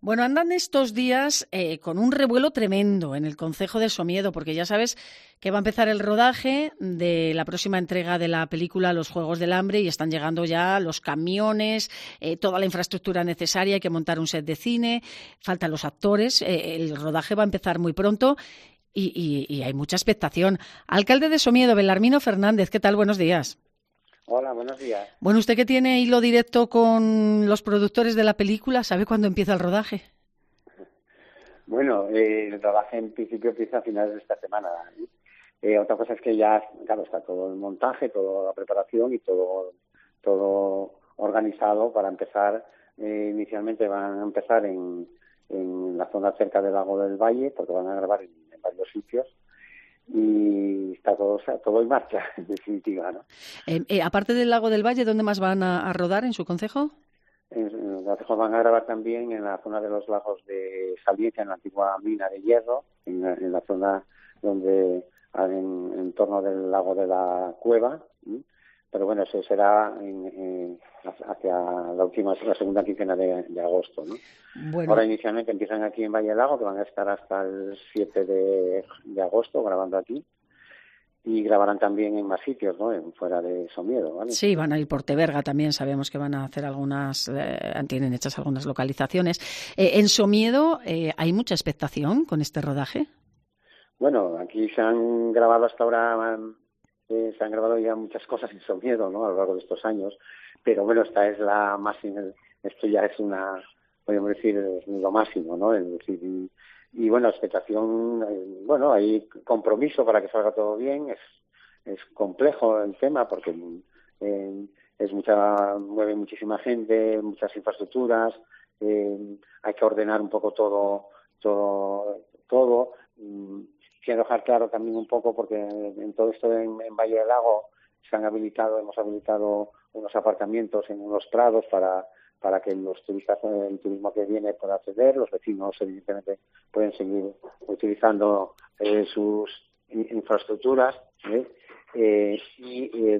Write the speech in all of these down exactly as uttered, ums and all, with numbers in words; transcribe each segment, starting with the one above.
Bueno, andan estos días eh, con un revuelo tremendo en el concejo de Somiedo, porque ya sabes que va a empezar el rodaje de la próxima entrega de la película Los Juegos del Hambre y están llegando ya los camiones, eh, toda la infraestructura necesaria, hay que montar un set de cine, faltan los actores, eh, el rodaje va a empezar muy pronto y, y, y hay mucha expectación. Alcalde de Somiedo, Belarmino Fernández, ¿qué tal? Buenos días. Hola, buenos días. Bueno, usted que tiene hilo directo con los productores de la película, ¿sabe cuándo empieza el rodaje? Bueno, eh, el rodaje en principio empieza a finales de esta semana. ¿eh? Eh, otra cosa es que ya, claro, está todo el montaje, toda la preparación y todo todo organizado para empezar. Eh, inicialmente van a empezar en, en la zona cerca del Lago del Valle, porque van a grabar en, en varios sitios. Y está todo, o sea, todo en marcha, en definitiva, ¿no? Eh, eh, aparte del Lago del Valle, ¿dónde más van a, a rodar en su concejo? En, en el concejo van a grabar también en la zona de los lagos de Saliencia, en la antigua mina de hierro, en, en la zona donde en, en torno del lago de la Cueva, ¿sí? Pero bueno, eso será en, en, hacia la última, la segunda quincena de, de agosto, ¿no? Bueno. Ahora inicialmente empiezan aquí en Valle del Lago, que van a estar hasta el siete de, de agosto grabando aquí, y grabarán también en más sitios, ¿no? En, fuera de Somiedo, ¿vale? Sí, van a ir por Teberga también, sabemos que van a hacer algunas, eh, tienen hechas algunas localizaciones. Eh, en Somiedo, eh, ¿hay mucha expectación con este rodaje? Bueno, aquí se han grabado hasta ahora... Eh, se han grabado ya muchas cosas en Somiedo, ¿no? A lo largo de estos años, pero bueno, esta es la máxima, esto ya es una, podríamos decir, es lo máximo, ¿no? Es decir, y, y bueno, expectación, eh, bueno, hay compromiso para que salga todo bien, es, es complejo el tema porque eh, es mucha, mueve muchísima gente, muchas infraestructuras, eh, hay que ordenar un poco todo, todo, todo. Quiero dejar claro también un poco, porque en todo esto en, en Valle del Lago se han habilitado, hemos habilitado unos aparcamientos en unos prados para para que los turistas, el turismo que viene pueda acceder, los vecinos evidentemente pueden seguir utilizando eh, sus infraestructuras, ¿eh? Eh, y eh,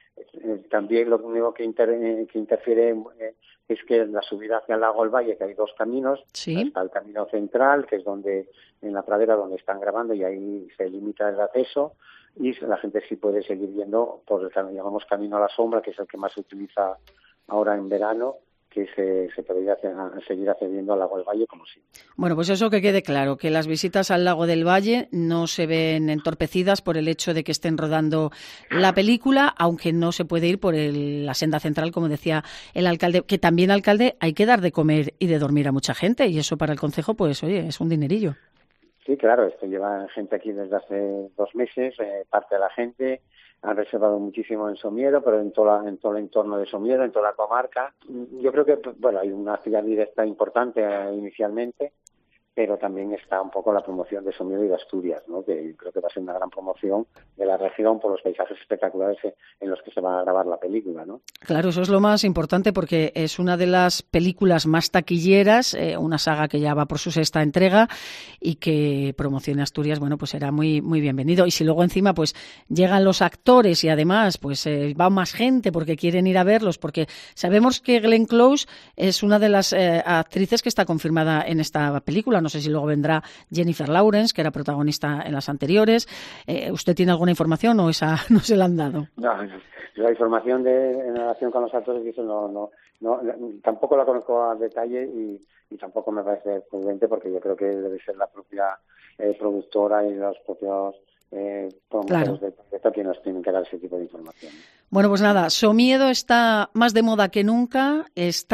eh, también lo único que, inter, eh, que interfiere eh, es que la subida hacia el Lago del Valle, que hay dos caminos, ¿sí? Está el camino central, que es donde en la pradera donde están grabando, y ahí se limita el acceso, y la gente sí puede seguir viendo por el que llamamos camino a la sombra, que es el que más se utiliza ahora en verano, que se, se podría hacer, seguir accediendo al Lago del Valle como siempre. Bueno, pues eso que quede claro, que las visitas al Lago del Valle no se ven entorpecidas por el hecho de que estén rodando la película, aunque no se puede ir por el, la senda central, como decía el alcalde, que también, alcalde, hay que dar de comer y de dormir a mucha gente, y eso para el concejo, pues oye, es un dinerillo. Sí, claro, esto lleva gente aquí desde hace dos meses, eh, parte de la gente han reservado muchísimo en Somiedo, pero en, toda, en todo el entorno de Somiedo, en toda la comarca. Yo creo que, bueno, hay una actividad directa importante eh, inicialmente, pero también está un poco la promoción de Somiedo y de Asturias, ¿no? Que creo que va a ser una gran promoción de la región por los paisajes espectaculares en los que se va a grabar la película, ¿no? Claro, eso es lo más importante porque es una de las películas más taquilleras, eh, una saga que ya va por su sexta entrega y que promocione Asturias, bueno, pues será muy muy bienvenido. Y si luego encima pues llegan los actores y además pues eh, va más gente porque quieren ir a verlos, porque sabemos que Glenn Close es una de las eh, actrices que está confirmada en esta película. No sé si luego vendrá Jennifer Lawrence, que era protagonista en las anteriores. Eh, ¿Usted tiene alguna información o esa no se la han dado? No, la información de, en relación con los actores, eso no, no, no, tampoco la conozco a detalle y, y tampoco me parece prudente, porque yo creo que debe ser la propia eh, productora y los propios eh, promotores claro. del proyecto quienes nos tienen que dar ese tipo de información. Bueno, pues nada, Somiedo está más de moda que nunca,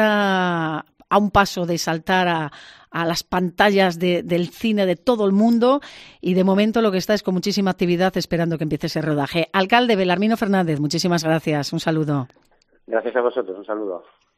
está a un paso de saltar a, a las pantallas de, del cine de todo el mundo y de momento lo que está es con muchísima actividad esperando que empiece ese rodaje. Alcalde Belarmino Fernández, muchísimas gracias, un saludo. Gracias a vosotros, un saludo.